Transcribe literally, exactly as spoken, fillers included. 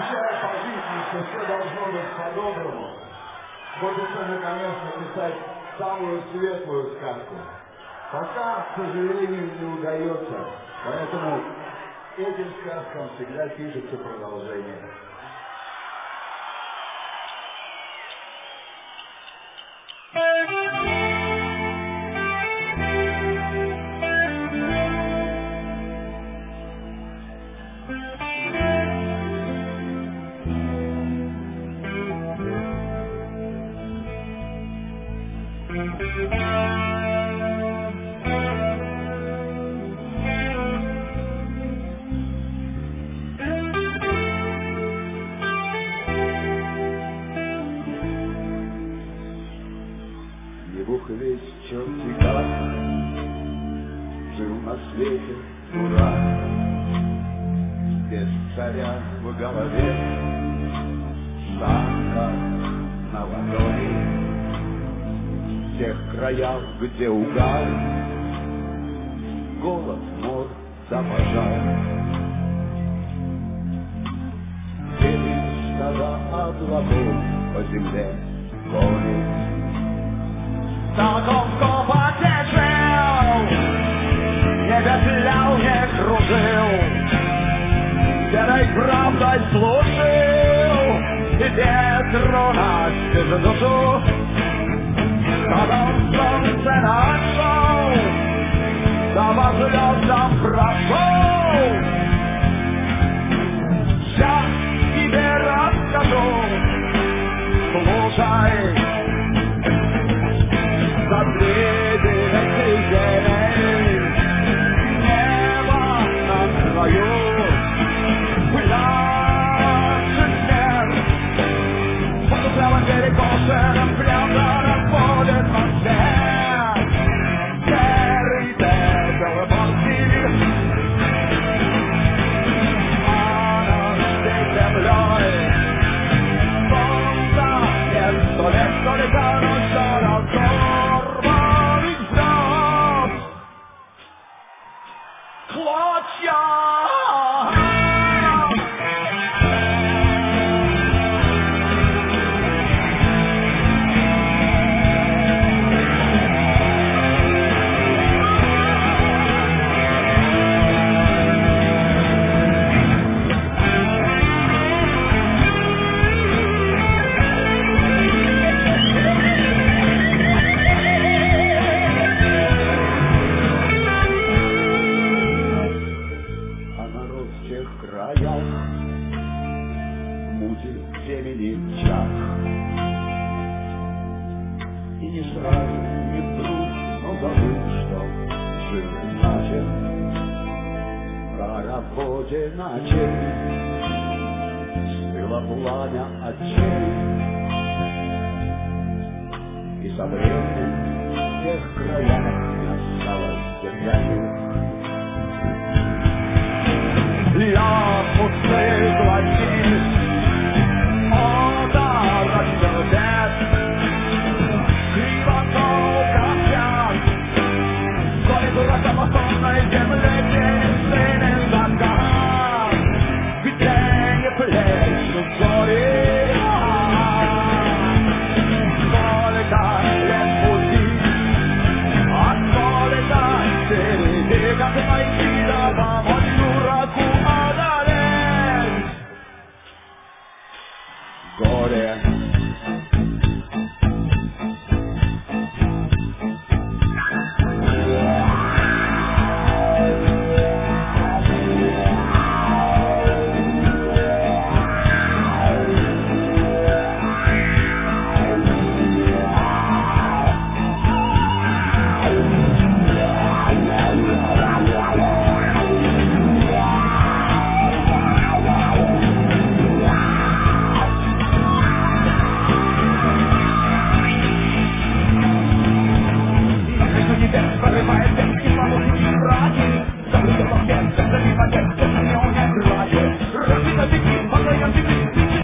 ощущаю по жизни, что все должно быть по-доброму. Хочется наконец написать самую светлую сказку. Пока, к сожалению, не удается. Поэтому этим сказкам всегда пишется продолжение. Бог весь черти как жил на свете дурак, без царя в голове, сахар на ладони, в тех краях, где угар, голод, мор да пожар. Десять стада облаков по земле гонит. Толковко потешил, не петлял, не кружил, серой правдой служил, и ветру на душу, потом солнце нашел, да по звездам прошел. Сейчас тебе расскажу, слушай. Забледенный день, небо на краю, пляшет смерть. Под угловым перекошенным взглядом разводит рассвет. Серый пепел борти, а над всей землей солнце нет, сто лет, сто лет, но все равно. Времени час, и не сразу, не вдруг, но забыл, что жил иначе, про работе ночей стыло пламя очей, и со временем в тех краях не осталось держателей. Я пустые глазни, горе